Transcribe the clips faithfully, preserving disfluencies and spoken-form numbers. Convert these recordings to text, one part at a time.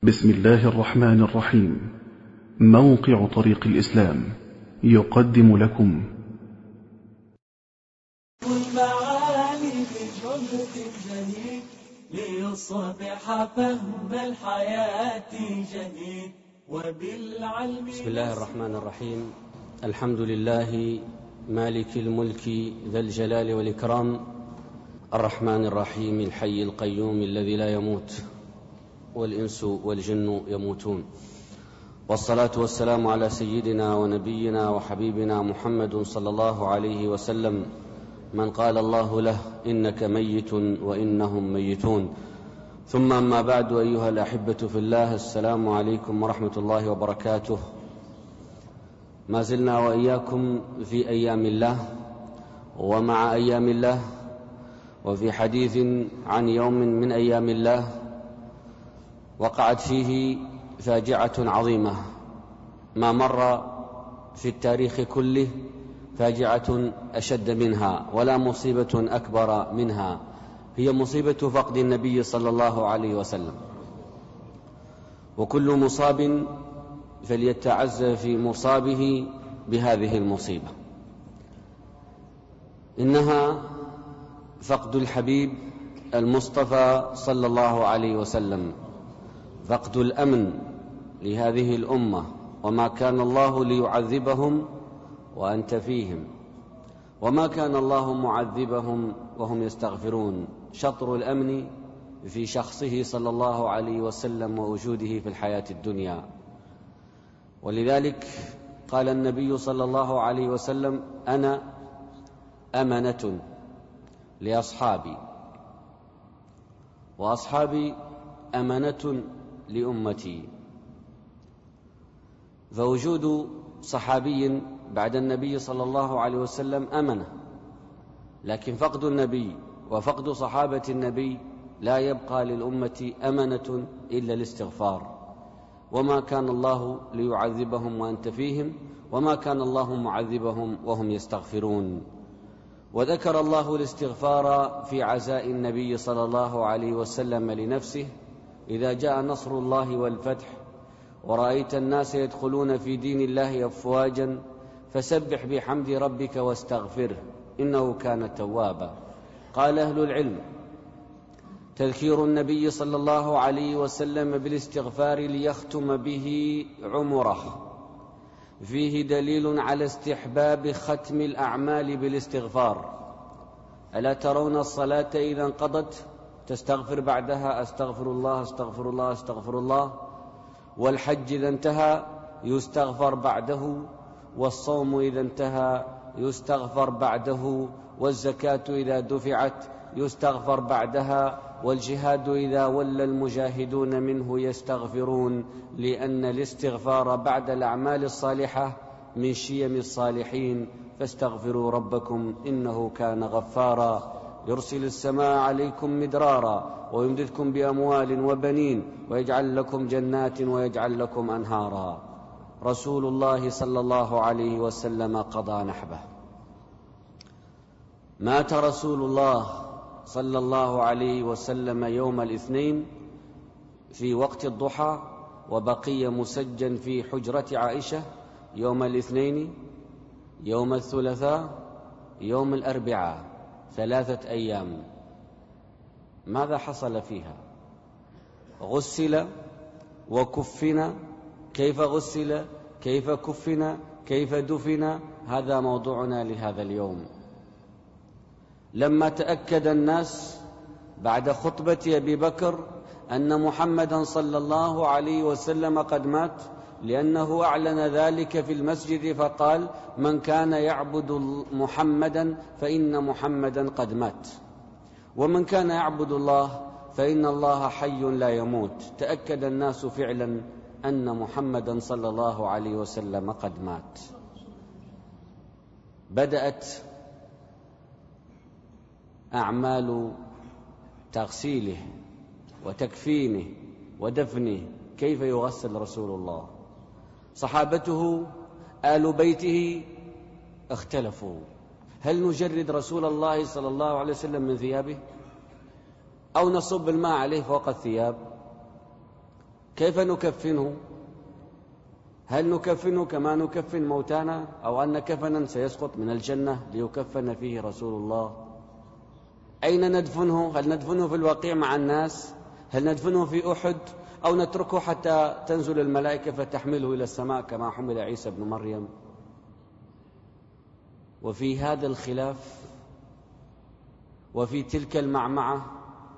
بسم الله الرحمن الرحيم. موقع طريق الإسلام يقدم لكم المعاني بجملة جديد ليصبح فهم الحياة جديد وبالعلم. بسم الله الرحمن الرحيم. الحمد لله مالك الملك ذا الجلال والإكرام، الرحمن الرحيم، الحي القيوم الذي لا يموت والإنس والجن يموتون، والصلاة والسلام على سيدنا ونبينا وحبيبنا محمد صلى الله عليه وسلم، من قال الله له إنك ميت وإنهم ميتون. ثم أما بعد، أيها الأحبة في الله، السلام عليكم ورحمة الله وبركاته. ما زلنا وإياكم في أيام الله ومع أيام الله، وفي حديث عن يوم من أيام الله وقعت فيه فاجعة عظيمة ما مر في التاريخ كله فاجعة أشد منها ولا مصيبة أكبر منها، هي مصيبة فقد النبي صلى الله عليه وسلم. وكل مصاب فليتعز في مصابه بهذه المصيبة. إنها فقد الحبيب المصطفى صلى الله عليه وسلم، فقد الأمن لهذه الأمة، وما كان الله ليعذبهم وأنت فيهم، وما كان الله معذبهم وهم يستغفرون. شطر الأمن في شخصه صلى الله عليه وسلم ووجوده في الحياة الدنيا. ولذلك قال النبي صلى الله عليه وسلم: أنا أمنة لأصحابي، وأصحابي أمنة لأمتي. فوجود صحابي بعد النبي صلى الله عليه وسلم أمنة، لكن فقد النبي وفقد صحابة النبي لا يبقى للأمة أمنة إلا الاستغفار. وما كان الله ليعذبهم وأنت فيهم، وما كان الله معذبهم وهم يستغفرون. وذكر الله الاستغفار في عزاء النبي صلى الله عليه وسلم لنفسه: إذا جاء نصر الله والفتح ورأيت الناس يدخلون في دين الله أفواجا فسبح بحمد ربك واستغفره إنه كان توابا. قال أهل العلم: تذكير النبي صلى الله عليه وسلم بالاستغفار ليختم به عمره فيه دليل على استحباب ختم الأعمال بالاستغفار. ألا ترون الصلاة إذا انقضت تستغفر بعدها أستغفر الله أستغفر الله أستغفر الله، والحج إذا انتهى يستغفر بعده، والصوم إذا انتهى يستغفر بعده، والزكاة إذا دفعت يستغفر بعدها، والجهاد إذا ولى المجاهدون منه يستغفرون، لأن الاستغفار بعد الأعمال الصالحة من شيم الصالحين. فاستغفروا ربكم إنه كان غفارا، يرسل السماء عليكم مدرارا ويمددكم بأموال وبنين ويجعل لكم جنات ويجعل لكم أنهارا. رسول الله صلى الله عليه وسلم قضى نحبه. مات رسول الله صلى الله عليه وسلم يوم الاثنين في وقت الضحى، وبقي مسجن في حجرة عائشة يوم الاثنين، يوم الثلاثاء، يوم الأربعاء، ثلاثة أيام. ماذا حصل فيها؟ غسل وكفن. كيف غسل؟ كيف كفن؟ كيف دفن؟ هذا موضوعنا لهذا اليوم. لما تأكد الناس بعد خطبة أبي بكر أن محمدا صلى الله عليه وسلم قد مات، لأنه أعلن ذلك في المسجد فقال: من كان يعبد محمدا فإن محمدا قد مات، ومن كان يعبد الله فإن الله حي لا يموت. تأكد الناس فعلا أن محمدا صلى الله عليه وسلم قد مات. بدأت أعمال تغسيله وتكفينه ودفنه. كيف يغسل رسول الله؟ صحابته آل بيته اختلفوا: هل نجرد رسول الله صلى الله عليه وسلم من ثيابه أو نصب الماء عليه فوق الثياب؟ كيف نكفنه؟ هل نكفنه كما نكفن موتانا، أو أن كفنا سيسقط من الجنة ليكفن فيه رسول الله؟ أين ندفنه؟ هل ندفنه في الوقيع مع الناس؟ هل ندفنه في أحد؟ أو نتركه حتى تنزل الملائكة فتحمله إلى السماء كما حمل عيسى بن مريم؟ وفي هذا الخلاف وفي تلك المعمعة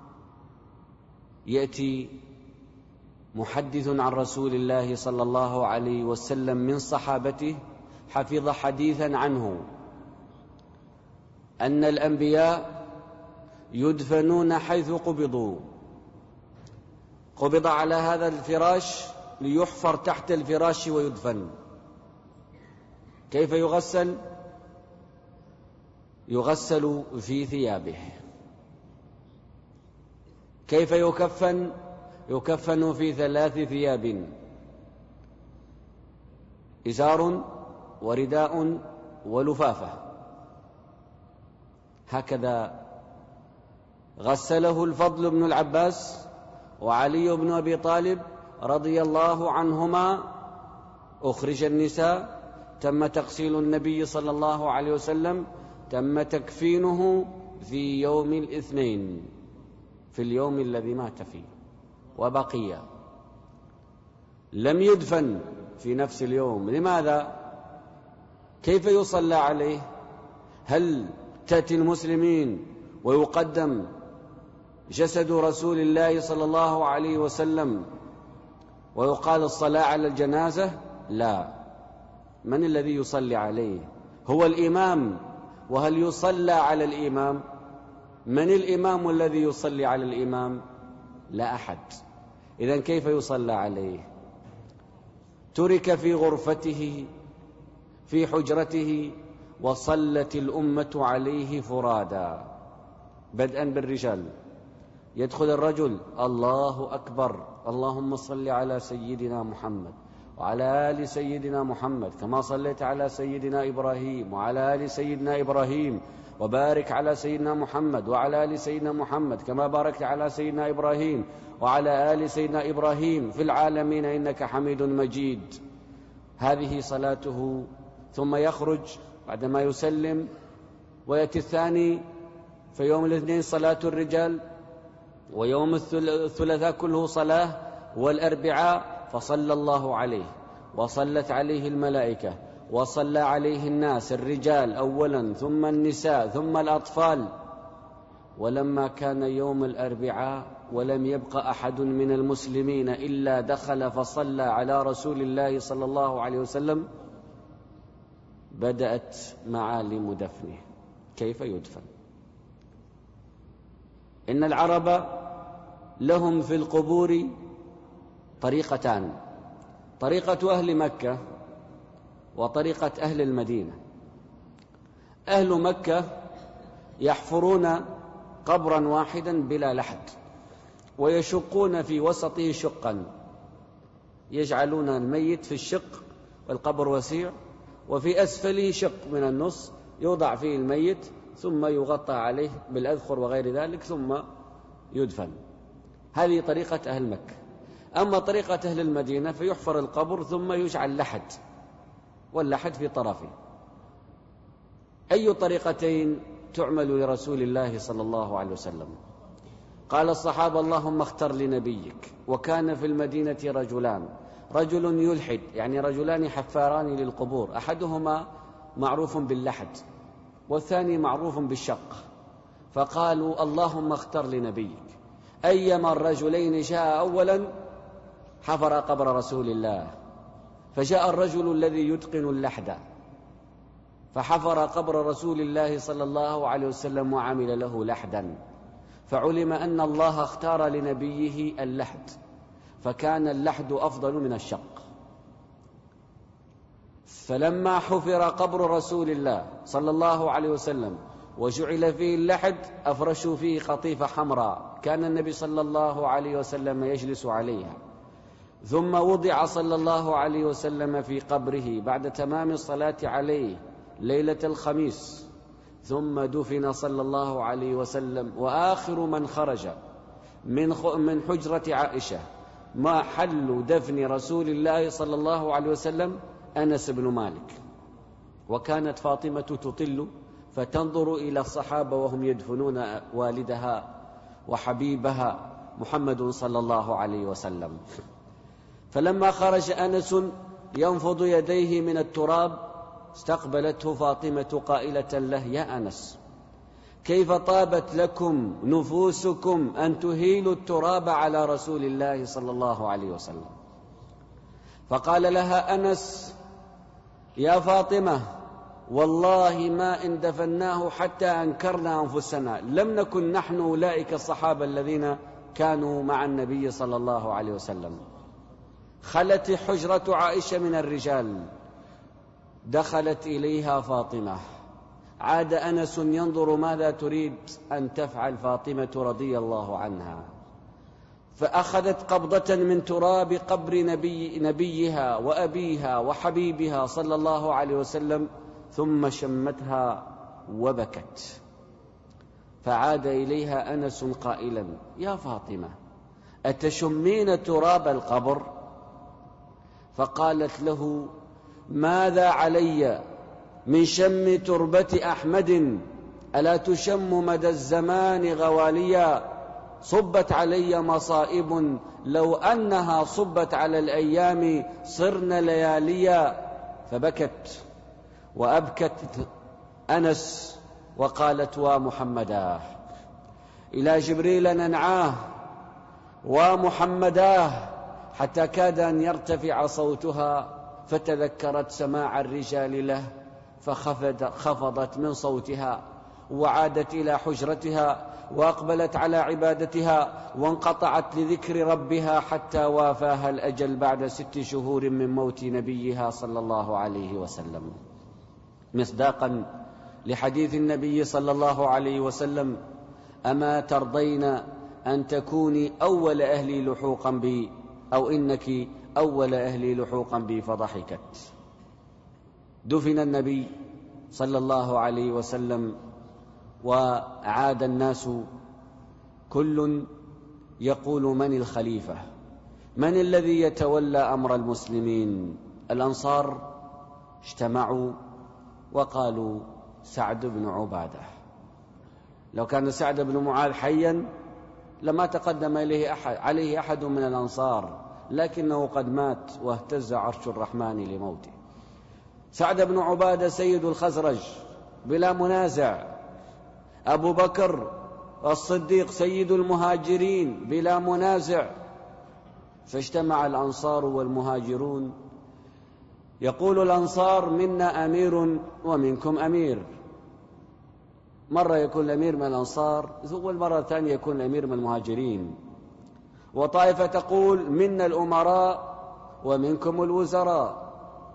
يأتي محدث عن رسول الله صلى الله عليه وسلم من صحابته حفظ حديثا عنه أن الأنبياء يدفنون حيث قبضوا. قبض على هذا الفراش ليحفر تحت الفراش ويدفن. كيف يغسل؟ يغسل في ثيابه. كيف يكفن؟ يكفن في ثلاث ثياب: إزار ورداء ولفافة. هكذا غسله الفضل بن العباس وعلي بن أبي طالب رضي الله عنهما. أخرج النساء، تم تغسيل النبي صلى الله عليه وسلم، تم تكفينه في يوم الاثنين، في اليوم الذي مات فيه، وبقي لم يدفن في نفس اليوم. لماذا؟ كيف يصلى عليه؟ هل تأتي المسلمين ويقدم جسد رسول الله صلى الله عليه وسلم ويقال الصلاة على الجنازة؟ لا. من الذي يصلي عليه؟ هو الإمام. وهل يصلى على الإمام؟ من الإمام الذي يصلي على الإمام؟ لا أحد. إذن كيف يصلى عليه؟ ترك في غرفته في حجرته وصلت الأمة عليه فرادا، بدءا بالرجال. يدخل الرجل: الله أكبر، اللهم صل على سيدنا محمد وعلى آل سيدنا محمد كما صليت على سيدنا إبراهيم وعلى آل سيدنا إبراهيم، وبارك على سيدنا محمد وعلى آل سيدنا محمد كما باركت على سيدنا إبراهيم وعلى آل سيدنا إبراهيم في العالمين إنك حميد مجيد. هذه صلاته. ثم يخرج بعدما يسلم ويأتي الثاني. في يوم الاثنين صلاة الرجال، ويوم الثلاثاء كله صلاة، والأربعاء فصلى الله عليه وصلت عليه الملائكة وصلى عليه الناس، الرجال أولا ثم النساء ثم الأطفال. ولما كان يوم الأربعاء ولم يبق أحد من المسلمين إلا دخل فصلى على رسول الله صلى الله عليه وسلم، بدأت معالم دفنه. كيف يدفن؟ إن العرب لهم في القبور طريقتان: طريقة أهل مكة وطريقة أهل المدينة. أهل مكة يحفرون قبرا واحدا بلا لحد، ويشقون في وسطه شقا، يجعلون الميت في الشق، والقبر وسيع، وفي أسفله شق من النص يوضع فيه الميت، ثم يغطى عليه بالأذخر وغير ذلك، ثم يدفن. هذه طريقة أهل مكة. أما طريقة أهل المدينة فيحفر القبر ثم يجعل لحد، واللحد في طرفه. أي طريقتين تعمل لرسول الله صلى الله عليه وسلم؟ قال الصحابة: اللهم اختر لنبيك. وكان في المدينة رجلان: رجل يلحد، يعني رجلان حفاران للقبور، أحدهما معروف باللحد والثاني معروف بالشق. فقالوا: اللهم اختر لنبيك. أيما الرجلين جاء أولا حفر قبر رسول الله. فجاء الرجل الذي يتقن اللحد فحفر قبر رسول الله صلى الله عليه وسلم وعمل له لحدا، فعلم أن الله اختار لنبيه اللحد، فكان اللحد أفضل من الشق. فلما حفر قبر رسول الله صلى الله عليه وسلم وجعل فيه اللحد، أفرشوا فيه قطيفة حمراء كان النبي صلى الله عليه وسلم يجلس عليها. ثم وضع صلى الله عليه وسلم في قبره بعد تمام الصلاة عليه ليلة الخميس، ثم دفن صلى الله عليه وسلم. وآخر من خرج من من حجرة عائشة محل دفن رسول الله صلى الله عليه وسلم أنس بن مالك. وكانت فاطمة تطل فتنظر إلى الصحابة وهم يدفنون والدها وحبيبها محمد صلى الله عليه وسلم. فلما خرج أنس ينفض يديه من التراب استقبلته فاطمة قائلة له: يا أنس، كيف طابت لكم نفوسكم أن تهيلوا التراب على رسول الله صلى الله عليه وسلم؟ فقال لها أنس: يا فاطمة، والله ما إن دفناه حتى أنكرنا أنفسنا، لم نكن نحن أولئك الصحابة الذين كانوا مع النبي صلى الله عليه وسلم. خلت حجرة عائشة من الرجال، دخلت إليها فاطمة، عاد أنس ينظر ماذا تريد أن تفعل فاطمة رضي الله عنها، فأخذت قبضة من تراب قبر نبي نبيها وأبيها وحبيبها صلى الله عليه وسلم، ثم شمتها وبكت. فعاد إليها أنس قائلا: يا فاطمة، أتشمين تراب القبر؟ فقالت له: ماذا علي من شم تربة أحمد؟ ألا تشم مدى الزمان غواليا؟ صبت علي مصائب لو أنها صبت على الأيام صرن لياليا. فبكت وأبكت أنس وقالت: ومحمداه، إلى جبريل ننعاه ومحمداه، حتى كاد أن يرتفع صوتها، فتذكرت سماع الرجال له فخفضت من صوتها وعادت إلى حجرتها وأقبلت على عبادتها، وانقطعت لذكر ربها حتى وافاها الأجل بعد ست شهور من موت نبيها صلى الله عليه وسلم، مصداقا لحديث النبي صلى الله عليه وسلم: أما ترضين أن تكوني أول أهلي لحوقا بي، أو إنك أول أهلي لحوقا بي؟ فضحكت. دفن النبي صلى الله عليه وسلم، وعاد الناس كل يقول: من الخليفة؟ من الذي يتولى أمر المسلمين؟ الأنصار اجتمعوا وقالوا: سعد بن عبادة. لو كان سعد بن معاذ حيا لما تقدم إليه أحد عليه أحد من الأنصار، لكنه قد مات واهتز عرش الرحمن لموته. سعد بن عبادة سيد الخزرج بلا منازع، أبو بكر الصديق سيد المهاجرين بلا منازع. فاجتمع الأنصار والمهاجرون، يقول الأنصار: منا أمير ومنكم أمير. مرة يكون الأمير من الأنصار، والمرة الثانية يكون الأمير من المهاجرين. وطائفة تقول: منا الأمراء ومنكم الوزراء.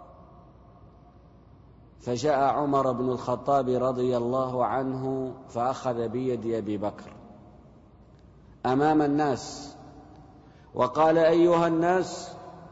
فجاء عمر بن الخطاب رضي الله عنه فأخذ بيد أبي بكر أمام الناس وقال: أيها الناس،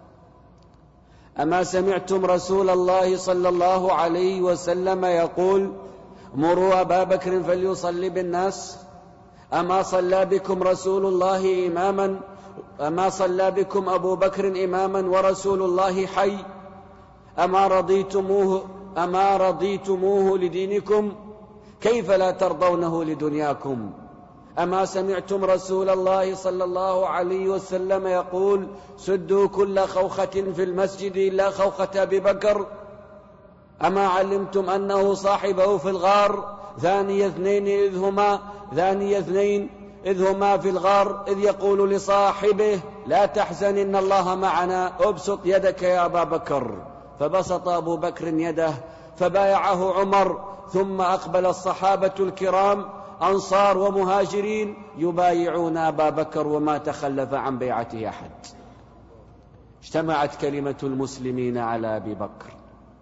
أما سمعتم رسول الله صلى الله عليه وسلم يقول: مروا أبا بكر فليصلي بالناس؟ أما صلى بكم رسول الله إماما؟ أما صلى بكم أبو بكر إماما ورسول الله حي؟ أما رضيتموه أما رضيتموه لدينكم؟ كيف لا ترضونه لدنياكم؟ أما سمعتم رسول الله صلى الله عليه وسلم يقول: سدوا كل خوخة في المسجد إلا خوخة أبي بكر؟ أما علمتم أنه صاحبه في الغار ثاني اثنين إذ هما ثاني اثنين إذ هما في الغار إذ يقول لصاحبه: لا تحزن إن الله معنا، أبسط يدك يا أبا بكر. فبسط أبو بكر يده فبايعه عمر، ثم أقبل الصحابة الكرام أنصار ومهاجرين يبايعون أبا بكر، وما تخلف عن بيعته أحد. اجتمعت كلمة المسلمين على أبي بكر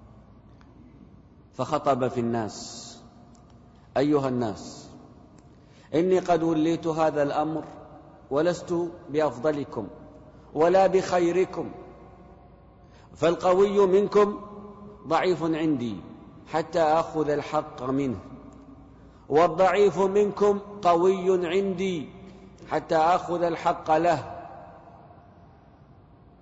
فخطب في الناس: أيها الناس، إني قد وليت هذا الأمر ولست بأفضلكم ولا بخيركم، فالقوي منكم ضعيف عندي حتى أخذ الحق منه، والضعيف منكم قوي عندي حتى أخذ الحق له.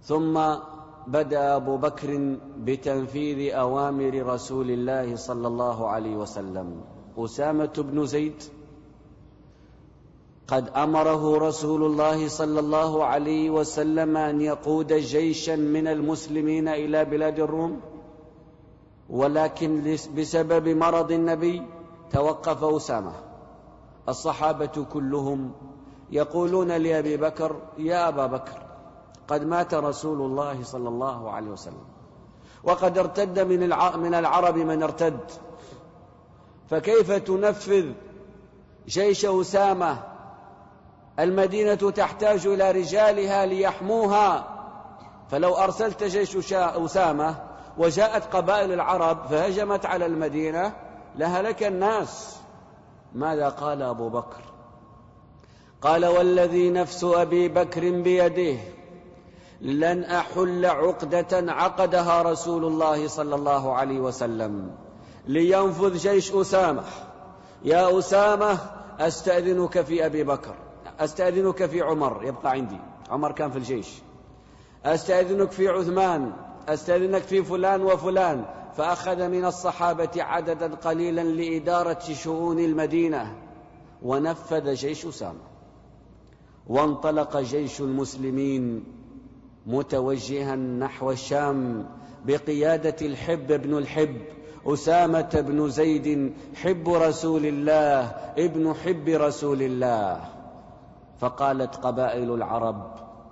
ثم بدأ أبو بكر بتنفيذ أوامر رسول الله صلى الله عليه وسلم. أسامة بن زيد قد أمره رسول الله صلى الله عليه وسلم أن يقود جيشا من المسلمين إلى بلاد الروم، ولكن بسبب مرض النبي توقف أسامة. الصحابة كلهم يقولون لأبي بكر: يا أبا بكر، قد مات رسول الله صلى الله عليه وسلم، وقد ارتد من العرب من ارتد، فكيف تنفذ جيش أسامة؟ المدينة تحتاج إلى رجالها ليحموها، فلو أرسلت جيش أسامة وجاءت قبائل العرب فهجمت على المدينة لهلك الناس. ماذا قال أبو بكر؟ قال: والذي نفس أبي بكر بيده لن أحل عقدة عقدها رسول الله صلى الله عليه وسلم لينفذ جيش أسامة. يا أسامة، أستأذنك في أبي بكر، أستأذنك في عمر، يبقى عندي عمر كان في الجيش، أستأذنك في عثمان، أستأذنك في فلان وفلان. فأخذ من الصحابة عددا قليلا لإدارة شؤون المدينة، ونفذ جيش أسامة. وانطلق جيش المسلمين متوجها نحو الشام بقيادة الحب بن الحب أسامة بن زيد، حب رسول الله ابن حب رسول الله. فقالت قبائل العرب: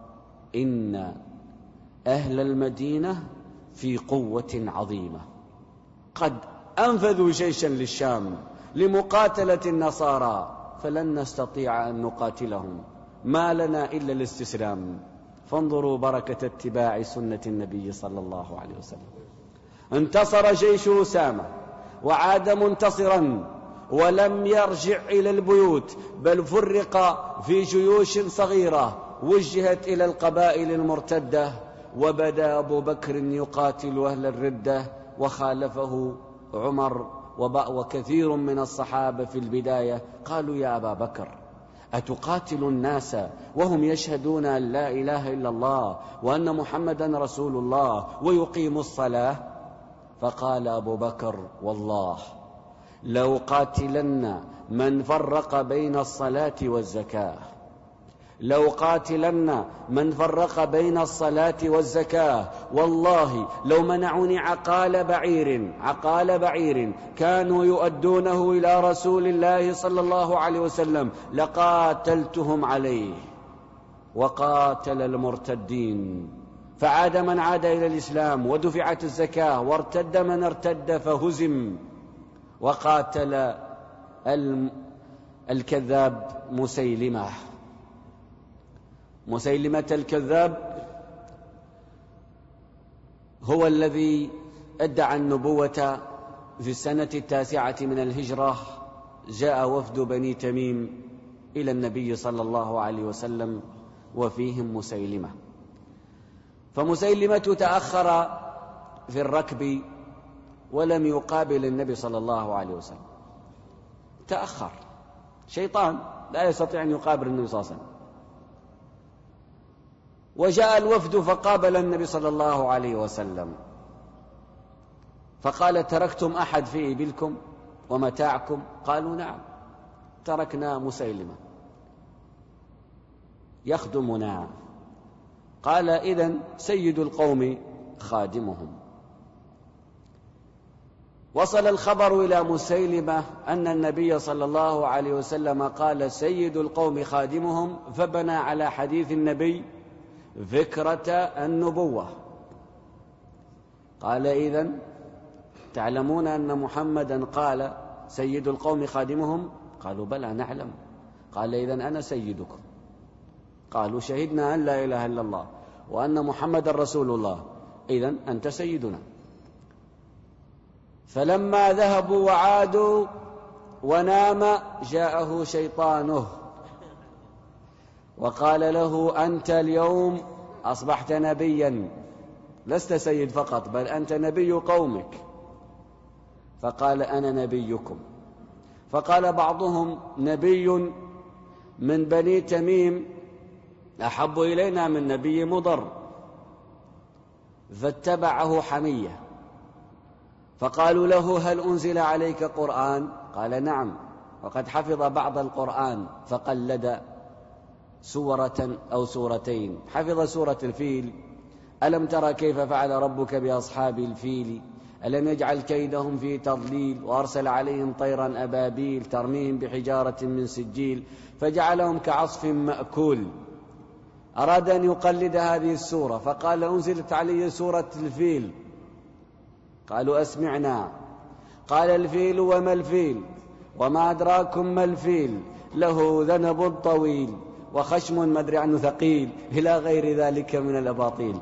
إن أهل المدينة في قوة عظيمة، قد أنفذوا جيشا للشام لمقاتلة النصارى، فلن نستطيع أن نقاتلهم، ما لنا إلا الاستسلام. فانظروا بركة اتباع سنة النبي صلى الله عليه وسلم. انتصر جيش أسامة وعاد منتصرا، ولم يرجع إلى البيوت، بل فرق في جيوش صغيرة وجهت إلى القبائل المرتدة. وبدأ أبو بكر يقاتل أهل الردة، وخالفه عمر وكثير من الصحابة في البداية. قالوا: يا أبا بكر، أتقاتل الناس وهم يشهدون أن لا إله إلا الله وأن محمدا رسول الله ويقيم الصلاة؟ فقال أبو بكر: والله لو قاتلن من فرق بين الصلاة والزكاة، لو قاتلن من فرق بين الصلاة والزكاة، والله لو منعوني عقال بعير عقال بعير كانوا يؤدونه إلى رسول الله صلى الله عليه وسلم لقاتلتهم عليه. وقاتل المرتدين، فعاد من عاد إلى الإسلام ودفعت الزكاة، وارتد من ارتد فهزم. وقاتل الكذاب مسيلمة مسيلمة الكذاب هو الذي ادعى النبوة في السنة التاسعة من الهجرة. جاء وفد بني تميم إلى النبي صلى الله عليه وسلم وفيهم مسيلمة، فمسيلمة تأخر في الركب ولم يقابل النبي صلى الله عليه وسلم، تأخر، شيطان لا يستطيع أن يقابل النبي صلى الله عليه وسلم. وجاء الوفد فقابل النبي صلى الله عليه وسلم، فقال: تركتم أحد في إبلكم ومتاعكم؟ قالوا: نعم، تركنا مسيلمة يخدمنا. قال: إذن سيد القوم خادمهم. وصل الخبر إلى مسيلمة أن النبي صلى الله عليه وسلم قال: سيد القوم خادمهم، فبنى على حديث النبي فكرة النبوة. قال: إذن تعلمون أن محمدا قال سيد القوم خادمهم؟ قالوا: بلى نعلم. قال: إذن أنا سيدكم. قالوا: شهدنا أن لا إله إلا الله وأن محمدا رسول الله، إذن أنت سيدنا. فلما ذهبوا وعادوا ونام جاءه شيطانه وقال له: أنت اليوم أصبحت نبيا، لست سيد فقط بل أنت نبي قومك. فقال: أنا نبيكم. فقال بعضهم: نبي من بني تميم أحب إلينا من نبي مضر. فاتبعه حمية، فقالوا له: هل أنزل عليك قرآن؟ قال: نعم، وقد حفظ بعض القرآن، فقلد سورة أو سورتين. حفظ سورة الفيل: ألم ترى كيف فعل ربك بأصحاب الفيل ألم يجعل كيدهم في تضليل وأرسل عليهم طيرا أبابيل ترميهم بحجارة من سجيل فجعلهم كعصف مأكول. أراد أن يقلد هذه السورة فقال: أنزلت علي سورة الفيل. قالوا: أسمعنا. قال: الفيل وما الفيل وما أدراكم ما الفيل، له ذنب طويل وخشم مدري عنه ثقيل، إلى غير ذلك من الأباطيل.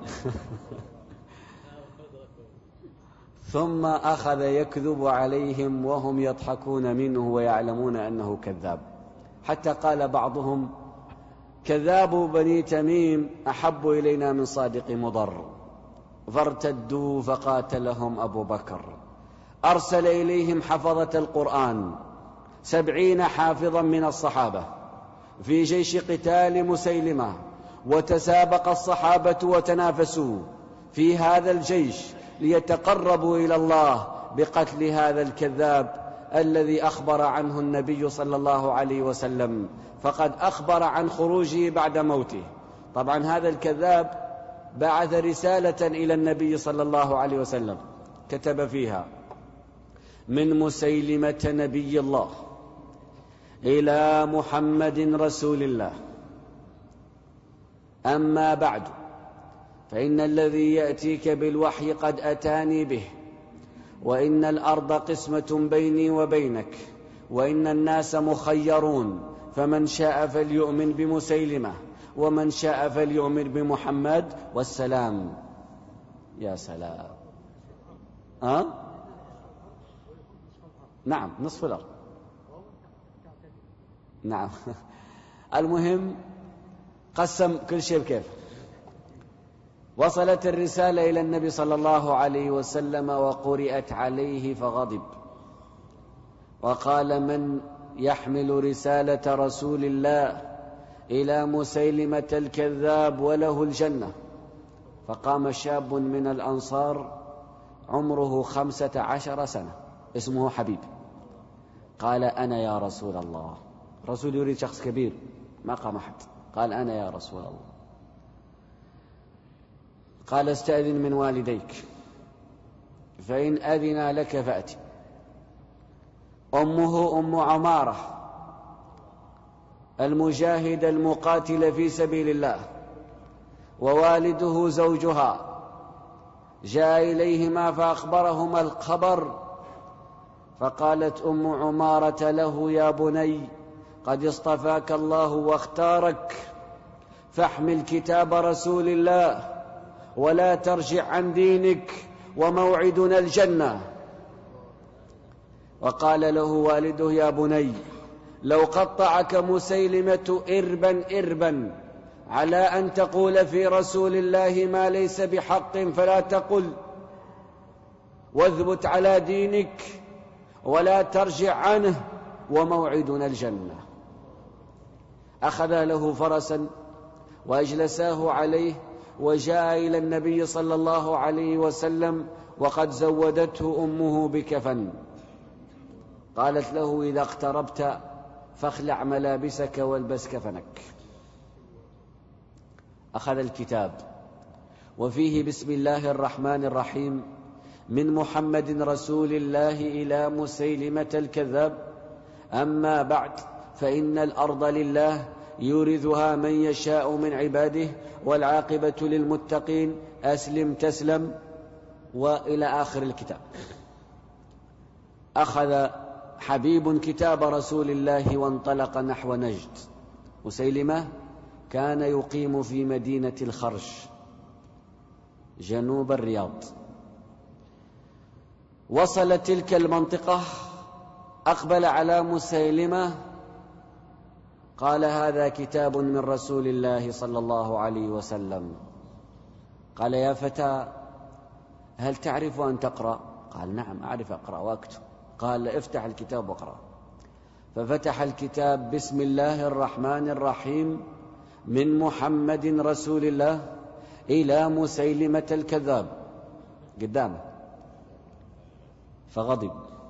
ثم أخذ يكذب عليهم وهم يضحكون منه ويعلمون أنه كذاب، حتى قال بعضهم: كذاب بني تميم أحب إلينا من صادق مضر. فارتدوا فقاتلهم أبو بكر. أرسل إليهم حفظة القرآن سبعين حافظا من الصحابة في جيش قتال مسيلمة، وتسابق الصحابة وتنافسوا في هذا الجيش ليتقربوا إلى الله بقتل هذا الكذاب الذي أخبر عنه النبي صلى الله عليه وسلم، فقد أخبر عن خروجه بعد موته. طبعا هذا الكذاب بعث رسالة إلى النبي صلى الله عليه وسلم كتب فيها: من مسيلمة نبي الله إلى محمد رسول الله، أما بعد فإن الذي يأتيك بالوحي قد أتاني به، وإن الأرض قسمة بيني وبينك، وإن الناس مخيرون، فمن شاء فليؤمن بمسيلمة ومن شاء فليؤمن بمحمد، والسلام. يا سلام. أه؟ نعم، نصف الأرض. نعم. المهم قسم كل شيء بكيف. وصلت الرسالة إلى النبي صلى الله عليه وسلم وقرئت عليه فغضب وقال: من يحمل رسالة رسول الله إلى مسيلمة الكذاب وله الجنة؟ فقام شاب من الأنصار عمره خمسة عشر سنة اسمه حبيب، قال: أنا يا رسول الله. رسول يريد شخص كبير، ما قام أحد، قال: أنا يا رسول الله. قال: استأذن من والديك، فإن أذن لك فأتي. أمه أم عمارة المجاهد المقاتل في سبيل الله، ووالده زوجها، جاء إليهما فأخبرهما الخبر، فقالت أم عمارة له: يا بني، قد اصطفاك الله واختارك، فاحمل كتاب رسول الله ولا ترجع عن دينك، وموعدنا الجنة. وقال له والده: يا بني، لو قطعك مسيلمة إربا إربا على أن تقول في رسول الله ما ليس بحق فلا تقل، واثبت على دينك ولا ترجع عنه، وموعدنا الجنة. أخذ له فرسا وأجلساه عليه، وجاء إلى النبي صلى الله عليه وسلم وقد زودته أمه بكفن. قالت له: إذا اقتربت فاخلع ملابسك والبس كفنك. أخذ الكتاب وفيه: بسم الله الرحمن الرحيم، من محمد رسول الله إلى مسيلمة الكذاب، أما بعد فإن الأرض لله يورثها من يشاء من عباده، والعاقبة للمتقين، أسلم تسلم، وإلى آخر الكتاب. أخذ حبيب كتاب رسول الله وانطلق نحو نجد. مسيلمة كان يقيم في مدينة الخرش جنوب الرياض. وصل تلك المنطقة، أقبل على مسيلمة، قال: هذا كتاب من رسول الله صلى الله عليه وسلم. قال: يا فتى، هل تعرف أن تقرأ؟ قال: نعم، أعرف أقرأ وأكتب. قال: افتح الكتاب واقرأ. ففتح الكتاب: بسم الله الرحمن الرحيم، من محمد رسول الله إلى مسيلمة الكذاب قدامه، فغضب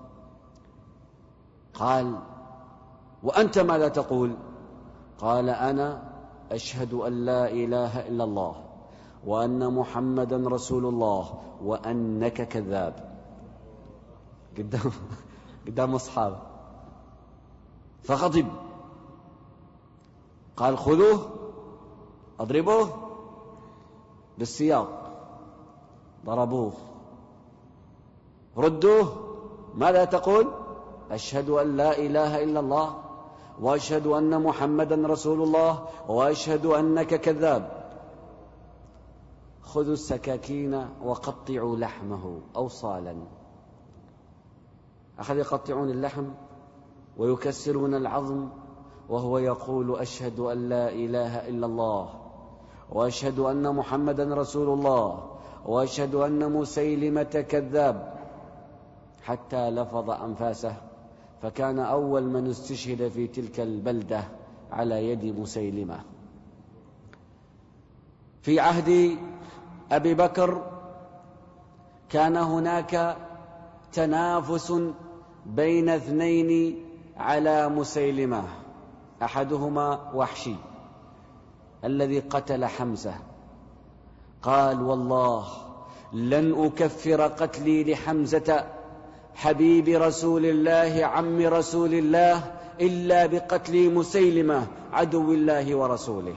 قال: وأنت ماذا تقول؟ قال: أنا أشهد أن لا إله إلا الله وأن محمدا رسول الله وأنك كذاب. قدام قدام أصحابه، فغضب قال: خذوه اضربوه بالسياط، ضربوه. ردوه: ماذا تقول؟ أشهد أن لا إله إلا الله وأشهد أن محمدا رسول الله وأشهد أنك كذاب. خذوا السكاكين وقطعوا لحمه أوصالا. أخذ يقطعون اللحم ويكسرون العظم وهو يقول: أشهد أن لا إله إلا الله وأشهد أن محمدا رسول الله وأشهد أن مسيلمة كذاب، حتى لفظ أنفاسه، فكان أول من استشهد في تلك البلدة على يد مسيلمة. في عهد أبي بكر كان هناك تنافس بين اثنين على مسيلمة، أحدهما وحشي الذي قتل حمزة. قال: والله لن أكفر قتلي لحمزة حبيب رسول الله عم رسول الله إلا بقتل مسيلمة عدو الله ورسوله.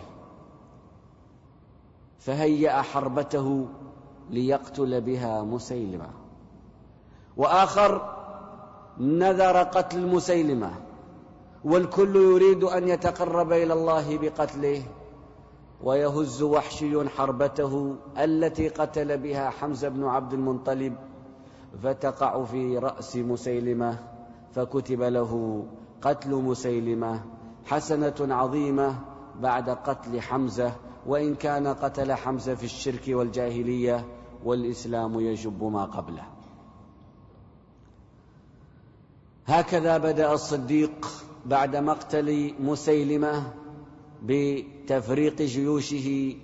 فهيأ حربته ليقتل بها مسيلمة. وآخر نذر قتل مسيلمة، والكل يريد أن يتقرب إلى الله بقتله، ويهز وحشي حربته التي قتل بها حمزة بن عبد المطلب، فتقع في رأس مسيلمة، فكتب له قتل مسيلمة حسنة عظيمة بعد قتل حمزة، وإن كان قتل حمزة في الشرك والجاهلية والإسلام يجب ما قبله. هكذا بدأ الصديق بعد مقتل مسيلمة بتفريق جيوشه،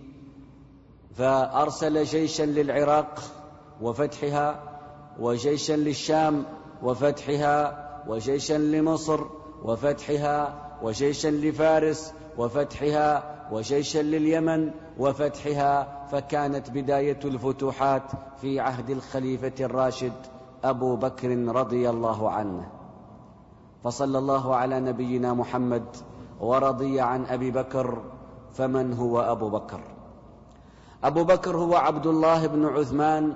فأرسل جيشا للعراق وفتحها، وجيشا للشام وفتحها، وجيشا لمصر وفتحها، وجيشا لفارس وفتحها، وجيشا لليمن وفتحها. فكانت بداية الفتوحات في عهد الخليفة الراشد أبو بكر رضي الله عنه. فصلى الله على نبينا محمد ورضي عن أبي بكر. فمن هو أبو بكر؟ أبو بكر هو عبد الله بن عثمان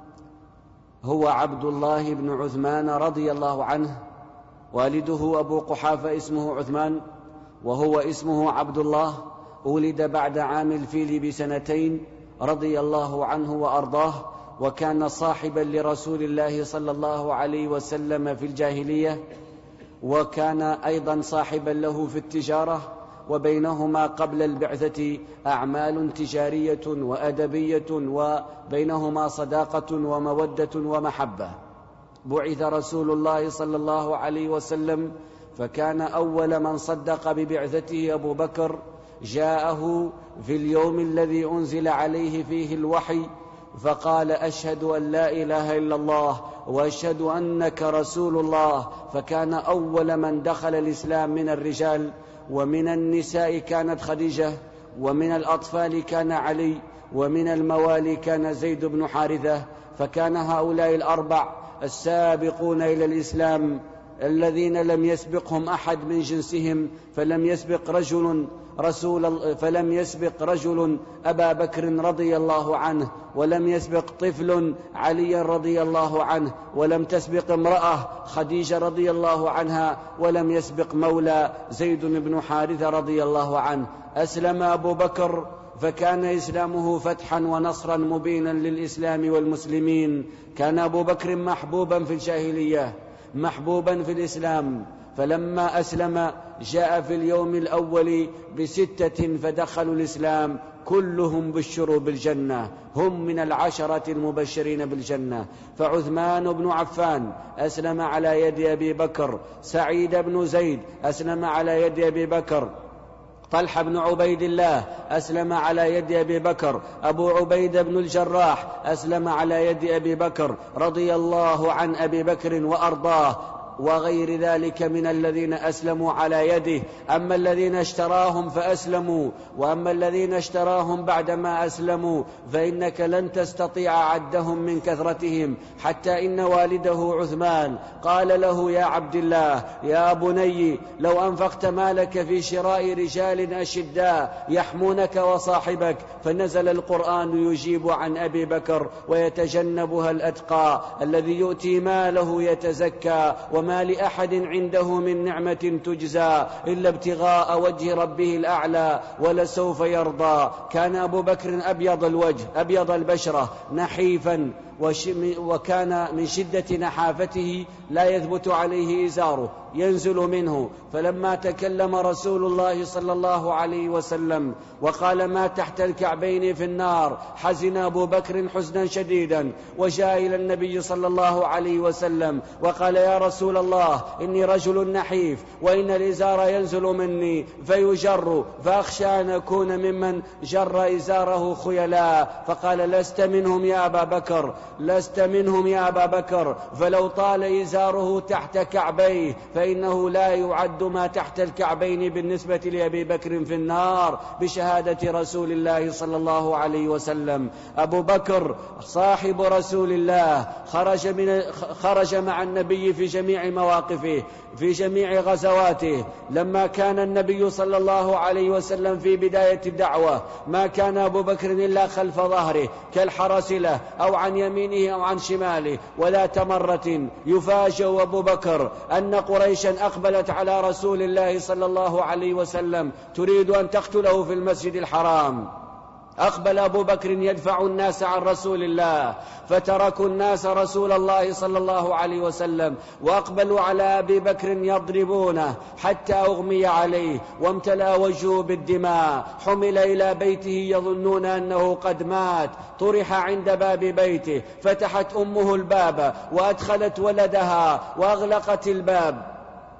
هو عبد الله بن عثمان رضي الله عنه. والده أبو قحافة اسمه عثمان وهو اسمه عبد الله، ولد بعد عام الفيل بسنتين رضي الله عنه وأرضاه، وكان صاحبا لرسول الله صلى الله عليه وسلم في الجاهلية، وكان أيضا صاحبا له في التجارة، وبينهما قبل البعثة أعمال تجارية وأدبية، وبينهما صداقة ومودة ومحبة. بعث رسول الله صلى الله عليه وسلم، فكان أول من صدق ببعثته أبو بكر. جاءه في اليوم الذي أنزل عليه فيه الوحي فقال: أشهد أن لا إله إلا الله وأشهد أنك رسول الله. فكان أول من دخل الإسلام من الرجال، ومن النساء كانت خديجة، ومن الأطفال كان علي، ومن الموالي كان زيد بن حارثة. فكان هؤلاء الأربع السابقون إلى الإسلام الذين لم يسبقهم أحد من جنسهم، فلم يسبق رجل رسول فلم يسبق رجل أبا بكر رضي الله عنه، ولم يسبق طفل علي رضي الله عنه، ولم تسبق امرأة خديجة رضي الله عنها، ولم يسبق مولى زيد بن حارثة رضي الله عنه. أسلم أبو بكر، فكان إسلامه فتحا ونصرا مبينا للإسلام والمسلمين. كان أبو بكر محبوبا في الجاهلية، محبوبا في الإسلام، فلما أسلم جاء في اليوم الأول بستة فدخلوا الإسلام، كلهم بشروا بالجنة، هم من العشرة المبشرين بالجنة. فعثمان بن عفان أسلم على يد أبي بكر، سعيد بن زيد أسلم على يد أبي بكر، طلحة بن عبيد الله أسلم على يد أبي بكر، أبو عبيدة بن الجراح أسلم على يد أبي بكر رضي الله عن أبي بكر وأرضاه، وغير ذلك من الذين أسلموا على يده. أما الذين اشتراهم فأسلموا، وأما الذين اشتراهم بعدما أسلموا فإنك لن تستطيع عدهم من كثرتهم، حتى إن والده عثمان قال له: يا عبد الله، يا بني، لو أنفقت مالك في شراء رجال أشداء يحمونك وصاحبك. فنزل القرآن يجيب عن أبي بكر: ويتجنبها الأتقى الذي يؤتي ماله يتزكى وما لأحد عنده من نعمة تجزى إلا ابتغاء وجه ربه الأعلى ولسوف يرضى. كان أبو بكر أبيض الوجه أبيض البشرة نحيفا، وكان من شدة نحافته لا يثبت عليه إزاره ينزل منه. فلما تكلم رسول الله صلى الله عليه وسلم وقال: ما تحت الكعبين في النار، حزن أبو بكر حزنا شديدا، وجاء إلى النبي صلى الله عليه وسلم وقال: يا رسول الله، إني رجل نحيف، وإن الإزار ينزل مني فيجر، فأخشى أن أكون ممن جر إزاره خيلاء. فقال: لست منهم يا أبا بكر، لست منهم يا أبا بكر، فلو طال إزاره تحت كعبيه فإنه لا يعد ما تحت الكعبين بالنسبة لأبي بكر في النار، بشهادة رسول الله صلى الله عليه وسلم. أبو بكر صاحب رسول الله خرج, من خرج مع النبي في جميع مواقفه، في جميع غزواته. لما كان النبي صلى الله عليه وسلم في بداية الدعوة ما كان أبو بكر إلا خلف ظهره كالحرس له، أو عن يمينه أو عن شماله. وذات مرة يفاجأ أبو بكر أن قريشا أقبلت على رسول الله صلى الله عليه وسلم تريد أن تقتله في المسجد الحرام. أقبل أبو بكر يدفع الناس عن رسول الله، فتركوا الناس رسول الله صلى الله عليه وسلم، وأقبلوا على أبي بكر يضربونه حتى أغمي عليه وامتلأ وجهه بالدماء. حمل إلى بيته يظنون أنه قد مات، طرح عند باب بيته، فتحت أمه الباب وأدخلت ولدها وأغلقت الباب.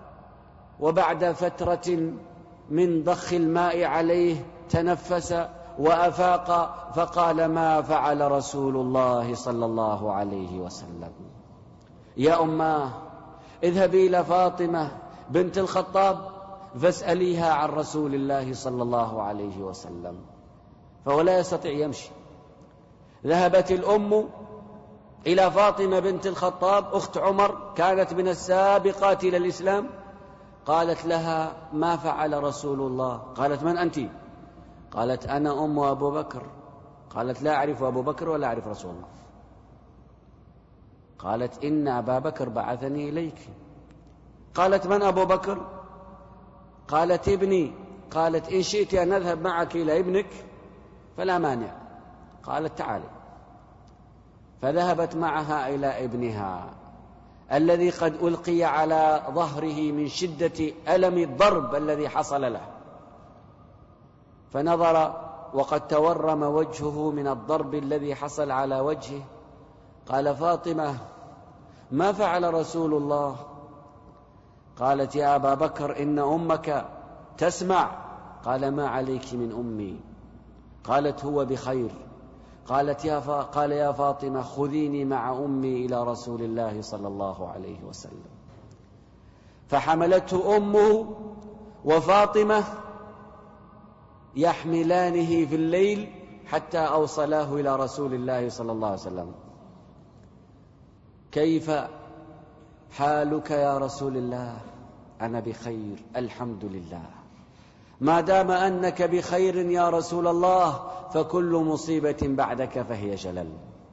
وبعد فترة من ضخ الماء عليه تنفس وأفاق، فقال: ما فعل رسول الله صلى الله عليه وسلم؟ يا أماه، اذهبي إلى فاطمة بنت الخطاب فاسأليها عن رسول الله صلى الله عليه وسلم. فهو لا يستطيع يمشي. ذهبت الأم إلى فاطمة بنت الخطاب أخت عمر، كانت من السابقات إلى الإسلام. قالت لها: ما فعل رسول الله؟ قالت: من أنت؟ قالت: أنا أم أبو بكر. قالت: لا أعرف أبو بكر ولا أعرف رسول الله. قالت: إن أبا بكر بعثني إليك. قالت: من أبو بكر؟ قالت: ابني. قالت: إن شئت أن أذهب معك إلى ابنك فلا مانع. قالت: تعالي. فذهبت معها إلى ابنها الذي قد ألقي على ظهره من شدة ألم الضرب الذي حصل له، فنظر وقد تورم وجهه من الضرب الذي حصل على وجهه. قال: فاطمة، ما فعل رسول الله؟ قالت: يا أبا بكر، إن أمك تسمع. قال: ما عليك من أمي؟ قالت: هو بخير. قالت يا فا... قال: يا فاطمة، خذيني مع أمي إلى رسول الله صلى الله عليه وسلم. فحملته أمه وفاطمة يحملانه في الليل حتى أوصلاه إلى رسول الله صلى الله عليه وسلم. كيف حالك يا رسول الله؟ أنا بخير الحمد لله. ما دام أنك بخير يا رسول الله فكل مصيبة بعدك فهي جلل.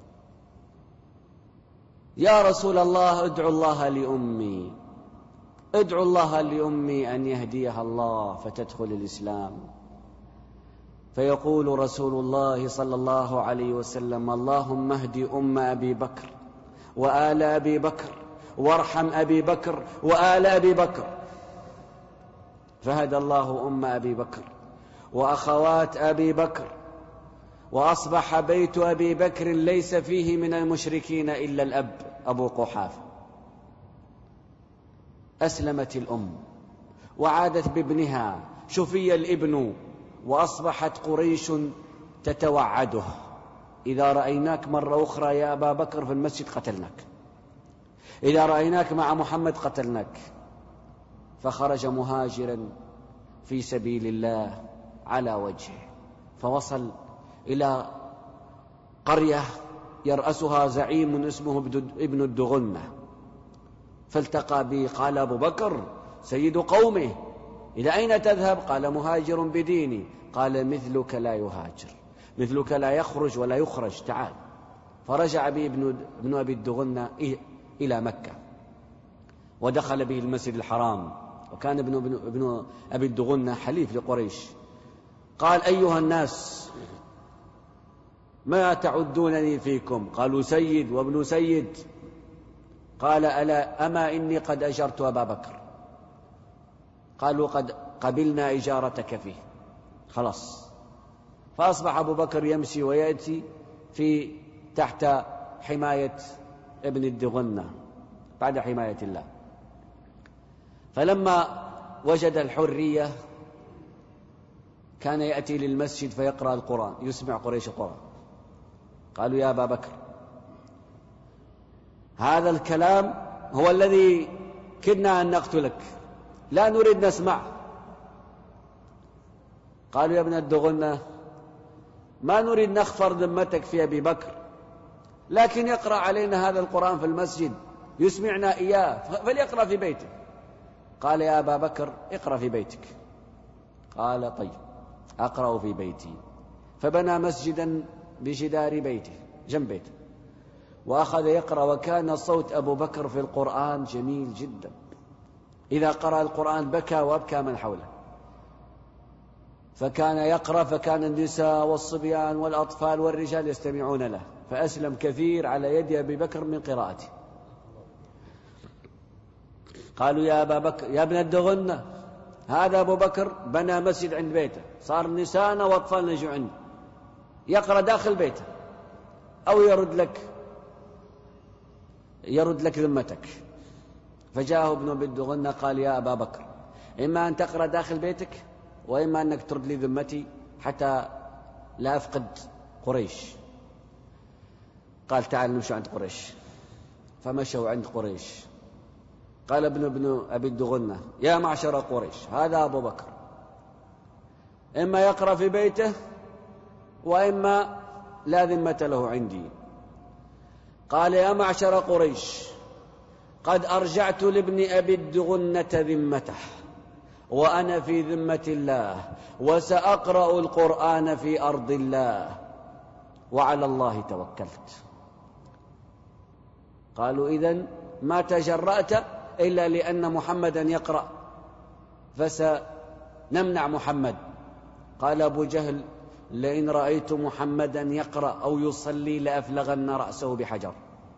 يا رسول الله، ادعو الله لأمي، ادعو الله لأمي أن يهديها الله فتدخل الإسلام. فيقول رسول الله صلى الله عليه وسلم: اللهم اهد أم أبي بكر وآل أبي بكر وارحم أبي بكر وآل أبي بكر. فهدى الله أم أبي بكر وأخوات أبي بكر، وأصبح بيت أبي بكر ليس فيه من المشركين إلا الأب أبو قحافة. أسلمت الأم وعادت بابنها شفي الابن وأصبحت قريش تتوعده: إذا رأيناك مرة أخرى يا أبا بكر في المسجد قتلناك، إذا رأيناك مع محمد قتلناك. فخرج مهاجرا في سبيل الله على وجهه، فوصل إلى قرية يرأسها زعيم اسمه ابن الدغنة، فالتقى به. قال أبو بكر سيد قومه: إلى أين تذهب؟ قال: مهاجر بديني. قال: مثلك لا يهاجر، مثلك لا يخرج ولا يخرج، تعال. فرجع به ابن أبي الدغنة إلى مكة ودخل به المسجد الحرام، وكان ابن, ابن أبي الدغنة حليف لقريش. قال: أيها الناس، ما تعدونني فيكم؟ قالوا: سيد وابن سيد. قال: ألا أما إني قد أجرت أبا بكر. قالوا: قد قبلنا إجارتك فيه، خلاص. فأصبح أبو بكر يمشي ويأتي في تحت حماية ابن الدغنة بعد حماية الله. فلما وجد الحرية كان يأتي للمسجد فيقرأ القرآن، يسمع قريش القرآن. قالوا: يا أبا بكر، هذا الكلام هو الذي كدنا أن نقتلك، لا نريد نسمع. قالوا: يا ابن الدغنة، ما نريد نخفر ذمتك في أبي بكر، لكن يقرأ علينا هذا القرآن في المسجد، يسمعنا إياه، فليقرأ في بيته. قال: يا أبا بكر، اقرأ في بيتك. قال: طيب، أقرأ في بيتي. فبنى مسجدا بجدار بيته جنب بيته وأخذ يقرأ. وكان صوت أبو بكر في القرآن جميل جدا، إذا قرأ القرآن بكى وأبكى من حوله. فكان يقرأ، فكان النساء والصبيان والأطفال والرجال يستمعون له، فأسلم كثير على يد أبي بكر من قراءته. قالوا: يا أبا بكر، يا ابن الدغنة، هذا أبو بكر بنى مسجد عند بيته، صار نساءنا وأطفالنا يجوا عنده، يقرأ داخل بيته، أو يرد لك يرد لك ذمتك. فجاءه ابن أبي الدغنة قال: يا أبا بكر، إما أن تقرأ داخل بيتك، وإما أنك ترد لي ذمتي حتى لا أفقد قريش. قال: تعال نمشي عند قريش. فمشوا عند قريش. قال ابن ابن أبي الدغنة: يا معشر قريش، هذا أبو بكر، إما يقرأ في بيته وإما لا ذمة له عندي. قال: يا معشر قريش، قد أرجعت لابن أبي الدغنة ذمته، وأنا في ذمة الله، وسأقرأ القرآن في أرض الله، وعلى الله توكلت. قالوا: إذن ما تجرأت إلا لأن محمدا يقرأ، فسنمنع محمد. قال أبو جهل: لئن رأيت محمدا يقرأ أو يصلي لأفلغن رأسه بحجر.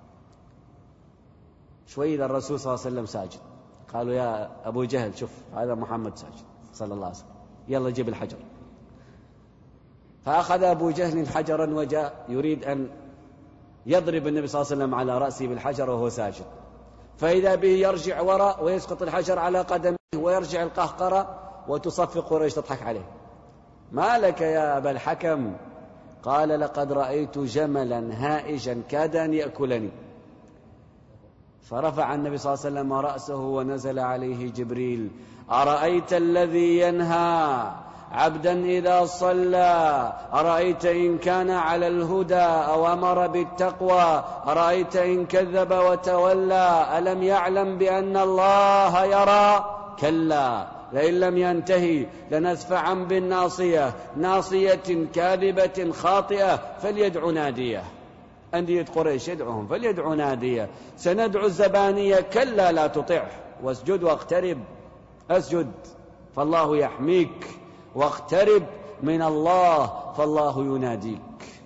شوي إذا الرسول صلى الله عليه وسلم ساجد، قالوا: يا أبو جهل، شوف هذا محمد ساجد صلى الله عليه وسلم، يلا جيب الحجر. فأخذ أبو جهل حجرا وجاء يريد أن يضرب النبي صلى الله عليه وسلم على رأسه بالحجر وهو ساجد، فإذا به يرجع وراء ويسقط الحجر على قدمه ويرجع القهقرة وتصفق قريش تضحك عليه. ما لك يا أبا الحكم؟ قال: لقد رأيت جملا هائجا كاد أن يأكلني. فرفع النبي صلى الله عليه وسلم رأسه ونزل عليه جبريل: أرأيت الذي ينهى عبدا إذا صلى؟ أرأيت إن كان على الهدى أو أمر بالتقوى؟ أرأيت إن كذب وتولى؟ ألم يعلم بأن الله يرى؟ كلا، لئن لم ينتهي لنسفعا بالناصية، ناصية كاذبة خاطئة، فليدع ناديه. أندية قريش يدعوهم، فليدعوا ناديه. سندعو الزبانية، كلا لا تطعه، واسجد واقترب. أسجد فالله يحميك، واقترب من الله فالله يناديك.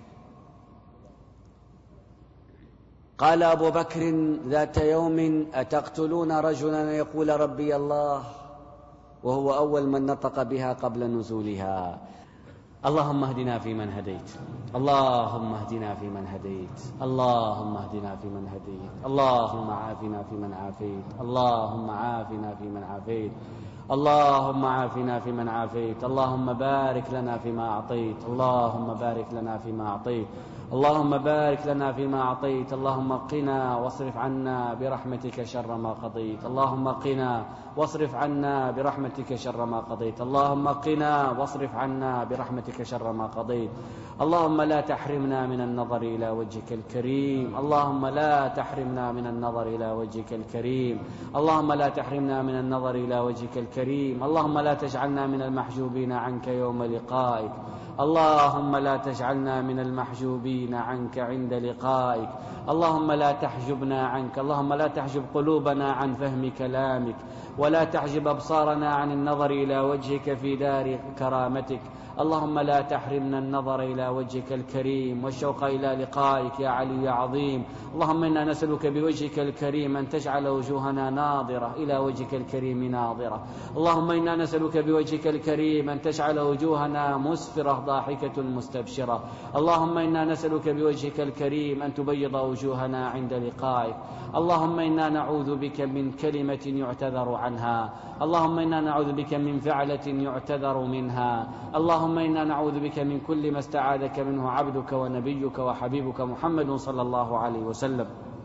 قال أبو بكر ذات يوم: أتقتلون رجلا يقول ربي الله؟ وهو أول من نطق بها قبل نزولها. اللهم اهدنا فيمن هديت اللهم اهدنا فيمن هديت اللهم اهدنا فيمن هديت اللهم عافنا فيمن عافيت اللهم عافنا فيمن عافيت اللهم عافنا فيمن عافيت اللهم بارك لنا فيما أعطيت اللهم بارك لنا فيما أعطيت اللهم بارك لنا فيما أعطيت اللهم قنا واصرف عنا برحمتك شر ما قضيت اللهم قنا واصرف عنا برحمتك شر ما قضيت اللهم قنا واصرف عنا برحمتك شر ما قضيت اللهم لا تحرمنا من النظر إلى وجهك الكريم اللهم لا تحرمنا من النظر إلى وجهك الكريم اللهم لا تحرمنا من النظر إلى وجهك الكريم اللهم لا تجعلنا من المحجوبين عنك يوم لقائك اللهم لا تجعلنا من المحجوبين عنك عند لقائك اللهم لا تحجبنا عنك اللهم لا تحجب قلوبنا عن فهم كلامك ولا تحجب أبصارنا عن النظر إلى وجهك في دار كرامتك اللهم لا تحرمنا النظر إلى وجهك الكريم والشوق إلى لقائك يا علي يا عظيم اللهم إنا نسألك بوجهك الكريم أن تجعل وجوهنا ناظرة إلى وجهك الكريم ناظرة اللهم إنا نسألك بوجهك الكريم أن تجعل وجوهنا مسفرة ضاحكة مستبشرة اللهم إنا نسألك بوجهك الكريم أن تبيض وجوهنا عند لقائك اللهم إنا نعوذ بك من كلمة يعتذر عنها اللهم إنا نعوذ بك من فعلة يعتذر منها اللهم إنا نعوذ بك من كل ما استعاذك منه عبدك ونبيك وحبيبك محمد صلى الله عليه وسلم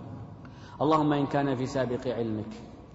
اللهم إن كان في سابق علمك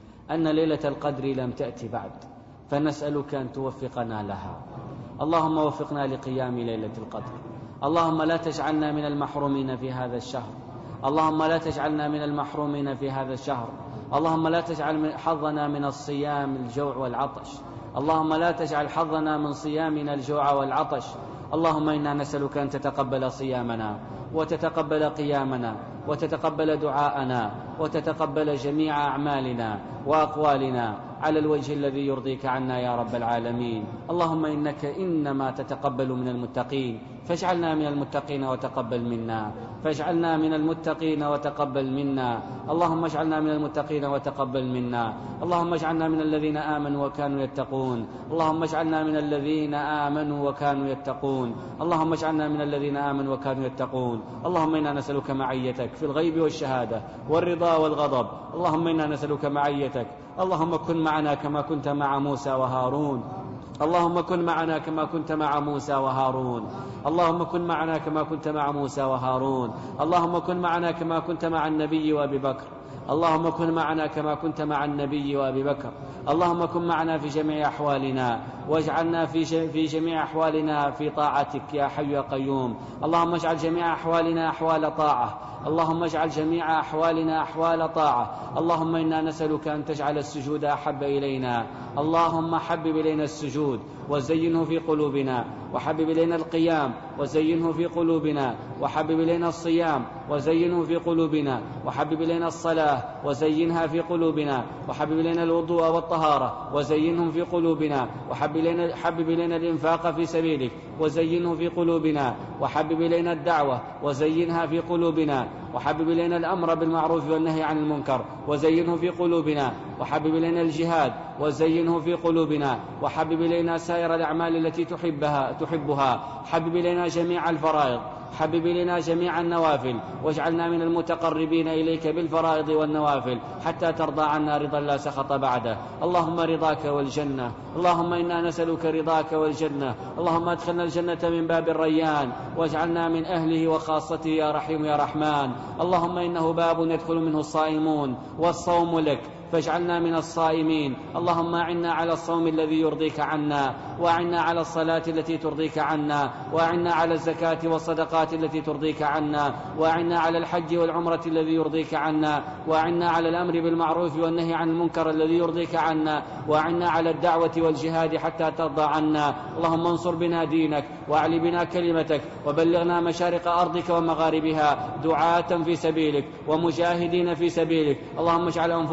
أن ليلة القدر لم تأتي بعد فنسألك أن توفقنا لها اللهم وفقنا لقيام ليلة القدر اللهم لا تجعلنا من المحرومين في هذا الشهر اللهم لا تجعلنا من المحرومين في هذا الشهر اللهم لا تجعل حظنا من الصيام الجوع والعطش اللهم لا تجعل حظنا من صيامنا الجوع والعطش اللهم إنا نسألك أن تتقبل صيامنا وتتقبل قيامنا وتتقبل دعاءنا وتتقبل جميع أعمالنا وأقوالنا على الوجه الذي يرضيك عنا يا رب العالمين اللهم إنك إنما تتقبل من المتقين فاجعلنا من المتقين وتقبل منا فاجعلنا من المتقين وتقبل منا اللهم اجعلنا من المتقين وتقبل منا اللهم اجعلنا من الذين آمنوا وكانوا يتقون اللهم اجعلنا من الذين آمنوا وكانوا يتقون اللهم اجعلنا من الذين آمنوا وكانوا يتقون اللهم إنا نسألك معيتك في الغيب والشهادة والرضا والغضب اللهم إنا نسألك معيتك اللهم كن معنا كما كنت مع موسى وهارون اللهم كن معنا كما كنت مع موسى وهارون اللهم كن معنا كما كنت مع موسى وهارون اللهم كن معنا كما كنت مع النبي وأبي بكر اللهم كن معنا كما كنت مع النبي وأبي بكر اللهم كن معنا في جميع أحوالنا واجعلنا في في جميع أحوالنا في طاعتك يا حي يا قيوم اللهم اجعل جميع أحوالنا أحوال طاعة اللهم اجعل جميع أحوالنا أحوال طاعة اللهم إنا نسألك أن تجعل السجود أحب إلينا اللهم حبب إلينا السجود وزينه في قلوبنا وحبب إلينا القيام وزينه في قلوبنا وحبب إلينا الصيام وزينه في قلوبنا وحبب إلينا الصلاة وزينها في قلوبنا وحبب إلينا الوضوء والطهارة وزينهم في قلوبنا وحبب إلينا, حبب إلينا الإنفاق في سبيلك وزينه في قلوبنا وحبب إلينا الدعوة وزينها في قلوبنا وحبب إلينا الأمر بالمعروف والنهي عن المنكر وزينه في قلوبنا وحبب إلينا الجهاد وزينه في قلوبنا وحبب إلينا سائر الأعمال التي تحبها, تحبها حبب إلينا جميع الفرائض حبب إلينا جميع النوافل واجعلنا من المتقربين إليك بالفرائض والنوافل حتى ترضى عنا رضا لا سخط بعده اللهم رضاك والجنة اللهم إنا نسألك رضاك والجنة اللهم ادخلنا الجنة من باب الريان واجعلنا من أهله وخاصته يا رحيم يا رحمن اللهم إنه باب يدخل منه الصائمون والصوم لك فاجعلنا من الصائمين اللهم أعنا على الصوم الذي يرضيك عنا وأعنا على الصلاة التي ترضيك عنا وأعنا على الزكاة والصدقات التي ترضيك عنا وأعنا على الحج والعمرة الذي يرضيك عنا وأعنا على الأمر بالمعروف والنهي عن المنكر الذي يرضيك عنا وأعنا على الدعوة والجهاد حتى ترضى عنا اللهم انصر بنا دينك واعل بنا كلمتك وبلغنا مشارق أرضك ومغاربها دعاة في سبيلك ومجاهدين في سبيلك اللهم اجعل أنفسنا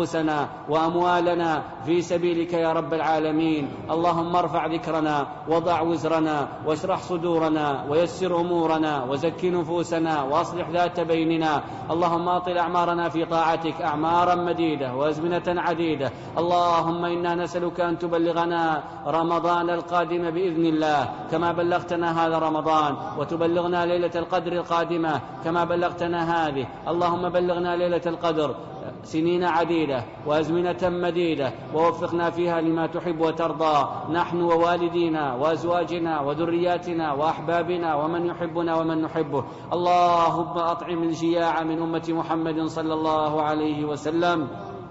أنفسنا وأموالنا في سبيلك يا رب العالمين. اللهم ارفع ذكرنا وضع وزرنا واشرح صدورنا ويسر أمورنا وزك نفوسنا وأصلح ذات بيننا. اللهم أطل أعمارنا في طاعتك أعمارا مديدة وأزمنة عديدة. اللهم إنا نسألك أن تبلغنا رمضان القادم بإذن الله كما بلغتنا هذا رمضان، وتبلغنا ليلة القدر القادمة كما بلغتنا هذه. اللهم بلغنا ليلة القدر سنين عديدة وأزمنة مديدة، ووفقنا فيها لما تحب وترضى، نحن ووالدينا وأزواجنا وذرياتنا وأحبابنا ومن يحبنا ومن نحبه. اللهم أطعم الجياع من أمة محمد صلى الله عليه وسلم.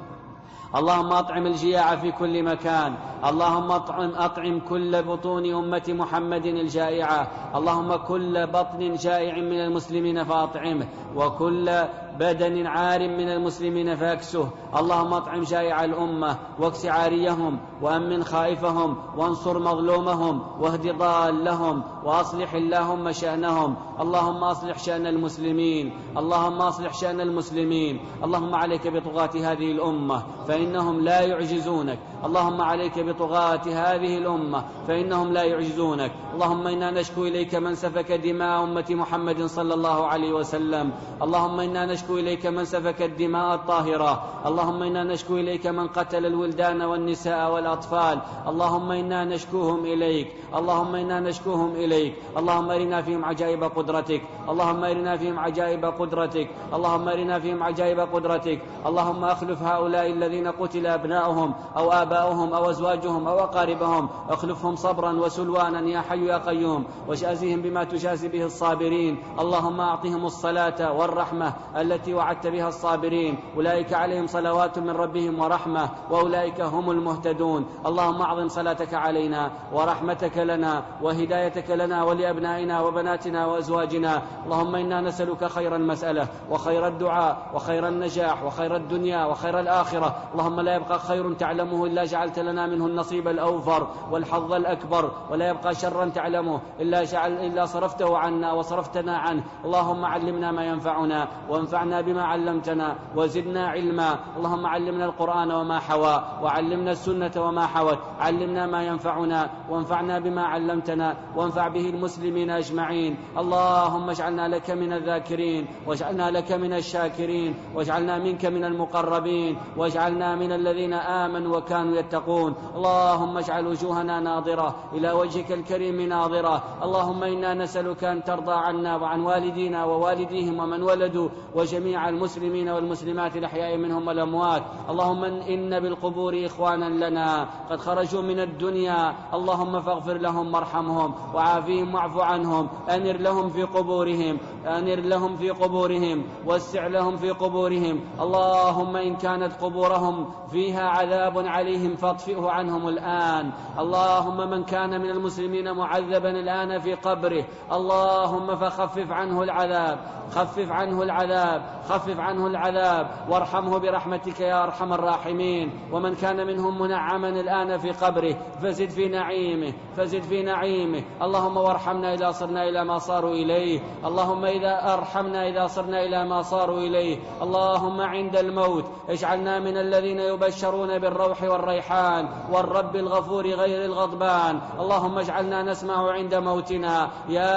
اللهم أطعم الجياع في كل مكان. اللهم أطعم, أطعم كل بطون أمة محمد الجائعة. اللهم كل بطن جائع من المسلمين فأطعمه، وكل بدن عار من المسلمين فاكسه. اللهم أطعم جائع الأمة واكس عاريهم وأمن خائفهم وانصر مظلومهم واهد ضالهم وأصلح اللهم شأنهم. اللهم أصلح شأن المسلمين. اللهم أصلح شأن المسلمين. اللهم عليك بطغاة هذه الأمة فإنهم لا يعجزونك. اللهم عليك بطغاة هذه الأمة فإنهم لا يعجزونك. اللهم إنا نشكو إليك من سفك دماء أمة محمد صلى الله عليه وسلم. اللهم إنا نشكو إليك من سفك الدماء الطاهرة. اللهم إنا نشكو إليك من قتل الولدان والنساء والأطفال. اللهم إنا نشكوهم إليك. اللهم إنا نشكوهم إليك. اللهم أرنا فيهم عجائب قدرتك. اللهم أرنا فيهم عجائب قدرتك. اللهم أرنا فيهم عجائب قدرتك. اللهم أخلف هؤلاء الذين قتل أبناؤهم أو آباؤهم أو أزواجهم أو أقاربهم، أخلفهم صبرا وسلوانا يا حي يا قيوم، وجازهم بما تجازي به الصابرين. اللهم أعطهم الصلاة والرحمة التي وعدت بها الصابرين. أولئك عليهم صلوات من ربهم ورحمة وأولئك هم المهتدون. اللهم أعظم صلاتك علينا ورحمتك لنا وهدايتك لنا ولأبنائنا وبناتنا وأزواجنا. اللهم إنا نسألك خير المسألة وخير الدعاء وخير النجاح وخير الدنيا وخير الآخرة. اللهم لا يبقى خير تعلمه إلا جعلت لنا منه النصيب الأوفر والحظ الأكبر، ولا يبقى شرا تعلمه إلا, جعل إلا صرفته عنا وصرفتنا عنه. اللهم علمنا ما ينفعنا وانفعنا بما علمتنا وزدنا علما. اللهم علمنا القرآن وما حوى وعلمنا السنة وما حوت. علمنا ما ينفعنا وانفعنا بما علمتنا وانفع به المسلمين أجمعين. اللهم اجعلنا لك من الذاكرين واجعلنا لك من الشاكرين واجعلنا منك من المقربين واجعلنا من الذين آمنوا وكانوا يتقون. اللهم اجعل وجوهنا ناظرة إلى وجهك الكريم ناظرة. اللهم إنا نسألك أن ترضى عنا وعن والدينا ووالديهم ومن ولدوا وجميع المسلمين والمسلمات الأحياء منهم والأموات. اللهم إن بالقبور إخوانا لنا قد خرجوا من الدنيا. اللهم فاغفر لهم وارحمهم وعافهم واعف عنهم. أنر لهم في قبورهم أنر لهم في قبورهم واسع لهم في قبورهم. اللهم إن كانت قبورهم فيها عذاب عليهم فاطفئه عنهم الآن. اللهم من كان من المسلمين معذبا الآن في قبره اللهم فخفف عنه العذاب خفف عنه العذاب خفف عنه العذاب وارحمه برحمتك يا أرحم الراحمين. ومن كان منهم منعما الآن في قبره فزد في نعيمه فزد في نعيمه. اللهم وارحمنا إذا صرنا إلى ما صاروا إليه. اللهم إذا أرحمنا إذا صرنا إلى ما صاروا إليه. اللهم عند الموت اجعلنا من الذين يبشرون بالروح والريحان والرب الغفور غير الغضبان. اللهم اجعلنا نسمع عند موتنا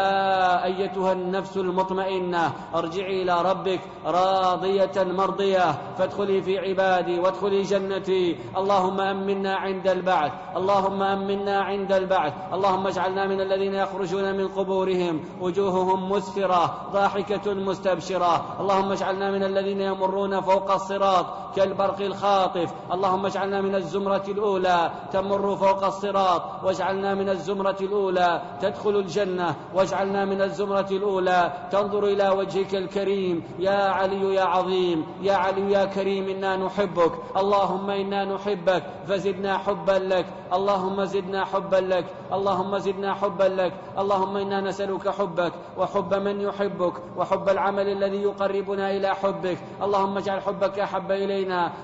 يا أيتها النفس المطمئنة ارجعي إلى ربك راضية مرضية فادخلي في عبادي وادخلي جنتي. اللهم أمنا عند البعث اللهم أمنا عند البعث. اللهم اجعلنا من الذين يخرجون من قبورهم وجوههم مسفرة ضاحكة مستبشرة. اللهم اجعلنا من الذين يمرون فوق الصراط كالبرق الخاطف. اللهم اجعلنا من الزمرة الأولى تمر فوق الصراط واجعلنا من الزمرة الأولى تدخل الجنة واجعلنا من الزمرة الأولى تنظر إلى وجهك الكريم. يا علي يا عظيم يا علي يا كريم إنا نحبك. اللهم إنا نحبك فزدنا حبا لك. اللهم زدنا حبا لك. اللهم زدنا حبا لك. اللهم إنا نسألك حبك وحب من يحبك وحب العمل الذي يقربنا إلى حبك. اللهم اجعل حبك أحب إلينا من أنفسنا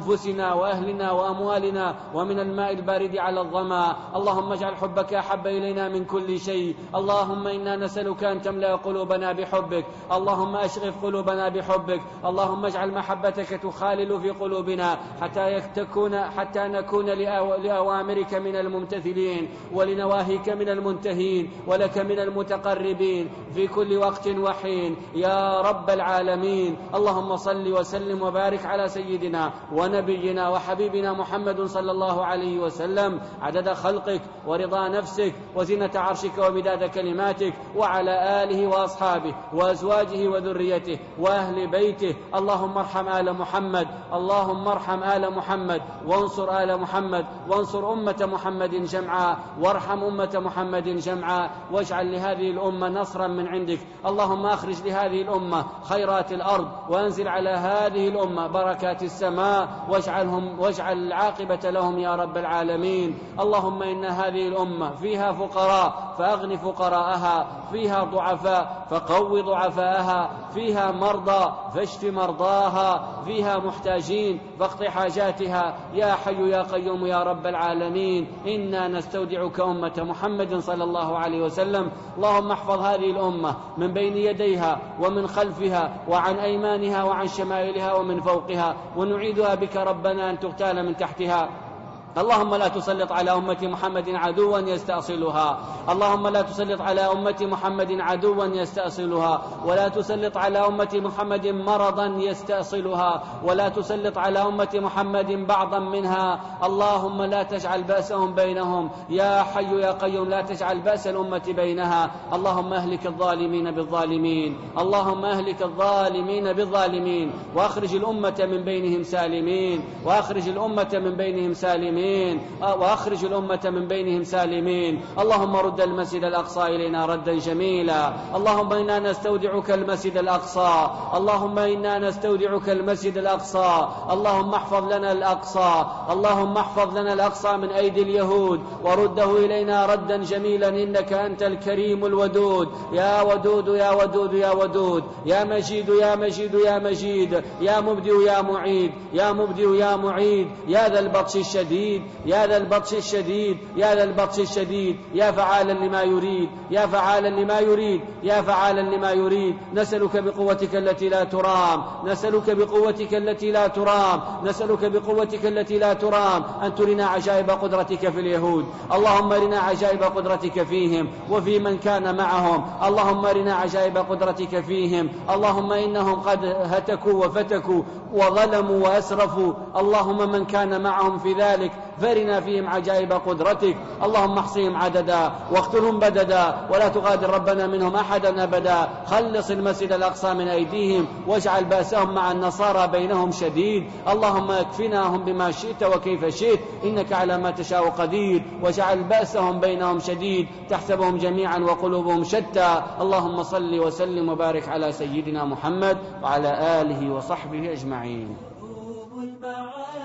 أنفسنا وأهلنا وأموالنا ومن الماء البارد على الظما. اللهم اجعل حبك أحب إلينا من كل شيء. اللهم إنا نسألك أن تملأ قلوبنا بحبك. اللهم أشغف قلوبنا بحبك. اللهم اجعل محبتك تخالل في قلوبنا حتى تكون حتى نكون لأوامرك من الممتثلين ولنواهيك من المنتهين ولك من المتقربين في كل وقت وحين يا رب العالمين. اللهم صل وسلم وبارك على سيدنا ونبينا وحبيبنا محمد صلى الله عليه وسلم عدد خلقك ورضا نفسك وزنة عرشك ومداد كلماتك، وعلى آله وأصحابه وأزواجه وذريته وأهل بيته. اللهم ارحم آل محمد، اللهم ارحم آل محمد، وانصر آل محمد، وانصر أمة محمد جمعا، وارحم أمة محمد جمعا، واجعل لهذه الأمة نصرا من عندك. اللهم أخرج لهذه الأمة خيرات الأرض، وأنزل على هذه الأمة بركات السماء، واجعلهم واجعل العاقبة لهم يا رب العالمين. اللهم إن هذه الأمة فيها فقراء فأغن فقراءها، فيها ضعفاء فقو ضعفاءها، فيها مرضى فاشف مرضاها، فيها محتاجين فاقض حاجاتها يا حي يا قيوم يا رب العالمين. إنا نستودعك أمة محمد صلى الله عليه وسلم. اللهم احفظ هذه الأمة من بين يديها ومن خلفها وعن أيمانها وعن شمائلها ومن فوقها، ونعيدها بك ربنا أن تغتال من تحتها. اللهم لا تسلط على أمة محمد عدوا يستأصلها، اللهم لا تسلط على أمة محمد عدوا يستأصلها، ولا تسلط على أمة محمد مرضا يستأصلها، ولا تسلط على أمة محمد بعضا منها. اللهم لا تجعل بأسهم بينهم يا حي يا قيوم، لا تجعل بأس الأمة بينها. اللهم أهلك الظالمين بالظالمين، اللهم أهلك الظالمين بالظالمين، وأخرج الأمة من بينهم سالمين، وأخرج الأمة من بينهم سالمين وأخرج الأمة من بينهم سالمين. اللهم رد المسجد الأقصى إلينا ردا جميلا. اللهم إنا نستودعك المسجد الأقصى، اللهم إنا نستودعك المسجد الأقصى. اللهم احفظ لنا الأقصى، اللهم احفظ لنا الأقصى من أيدي اليهود، ورده إلينا ردا جميلا، إنك أنت الكريم الودود. يا ودود يا ودود يا ودود، يا مجيد يا مجيد يا مجيد، يا مبدئ يا معيد، يا مبدئ يا معيد، يا ذا البطش الشديد، يا ذا البطش الشديد، يا ذا البطش الشديد، يا فعالا لما يريد، يا فعالا لما يريد، يا فعالا لما يريد. نسألك بقوتك التي لا ترام، نسألك بقوتك التي لا ترام، نسألك بقوتك التي لا ترام أن ترنا عجائب قدرتك في اليهود. اللهم ارنا عجائب قدرتك فيهم وفي من كان معهم. اللهم ارنا عجائب قدرتك فيهم. اللهم إنهم قد هتكوا وفتكوا وظلموا وأسرفوا. اللهم من كان معهم في ذلك فارنا فيهم عجائب قدرتك. اللهم احصهم عددا واقتلهم بددا، ولا تغادر ربنا منهم أحدا أبدا. خلص المسجد الأقصى من أيديهم، واجعل بأسهم مع النصارى بينهم شديد. اللهم اكفناهم بما شئت وكيف شئت، إنك على ما تشاء قدير. واجعل بأسهم بينهم شديد، تحسبهم جميعا وقلوبهم شتى. اللهم صل وسلم وبارك على سيدنا محمد وعلى آله وصحبه أجمعين.